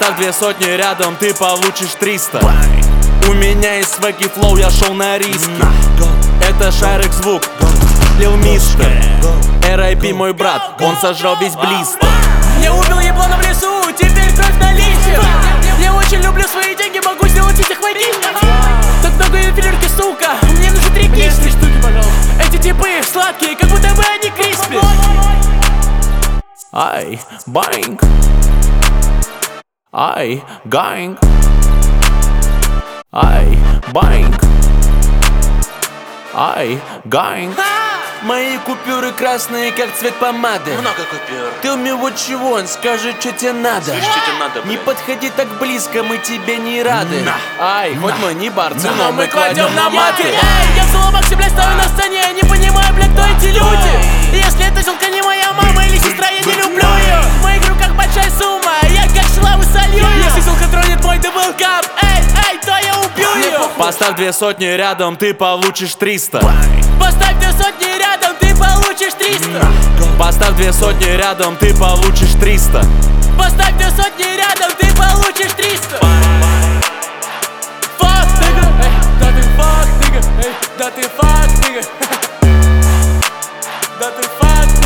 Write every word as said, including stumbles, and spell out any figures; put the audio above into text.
Поставь две сотни рядом, ты получишь триста. У меня есть свэг и флоу, я шел на риски. Это шарик звук, Лил Мистер. эр ай пи мой брат, он сожрал весь блистер. Я убил еблана в лесу, теперь кровь на листьях. Я очень люблю свои деньги, могу сделать из них войни. Так много ювелирки, сука, мне нужны три кисти. Эти типы сладкие, как будто бы они криспи. Ай, баинг. Ай, гаинг. Ай, баинг. Ай, гаинг. Мои купюры красные, как цвет помады. Много купюр. Tell me what you want, скажи, что тебе надо. Слышь, что тебе надо, Не блин? подходи так близко, мы тебе не рады. На. Ай, хоть мы не барцы, Но но мы кладем на маты. Эй, я в Соломаксе, блядь, стою на сцене. Я не понимаю, блядь, кто эти люди. Если эта селка не моя мама или сестра, я не люблю ее. В моих руках большая сумма, я как шла солью. Если селка тронет мой даблкап, эй, эй, то я убью ее. Поставь две сотни рядом, ты получишь триста. Поставь две сотни рядом, ты получишь триста. Поставь две сотни рядом, ты получишь триста. Поставь две сотни рядом, ты получишь триста. Фак, нигга, эй, да ты фак, нигга, эй, да ты фак, нигга. Да ты фак,